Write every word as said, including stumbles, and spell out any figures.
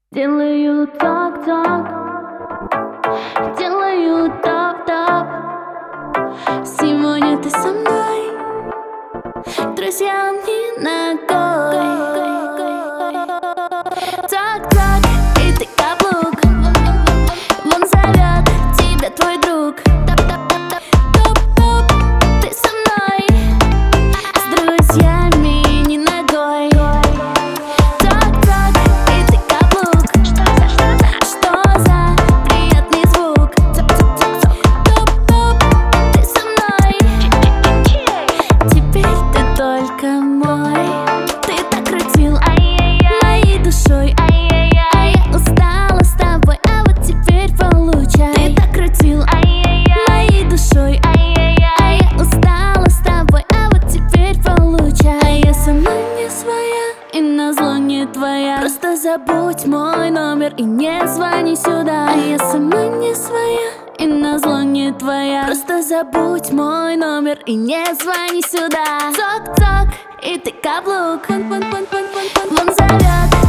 Делаю так-так, делаю тап-тап. Сегодня ты со мной, друзьям не ногой. Так-так, и ты каблук, вон зовет тебя твой друг. Топ-топ, ты со мной, с друзьями не ногой. Так-так, и ты каблук, что за приятный звук. Топ-топ, ты со мной, теперь ты только мой. Ты так крутил моей душой, а я устала с тобой, а вот теперь получай. Ты так крутил моей душой, а я устала с тобой, а вот теперь получай. А я сама не своя и назло не твоя. Просто забудь мой номер и не звони сюда. А я сама не своя и назло не твоя. Просто забудь мой номер и не звони сюда. Цок-цок, и ты каблук, вон зовет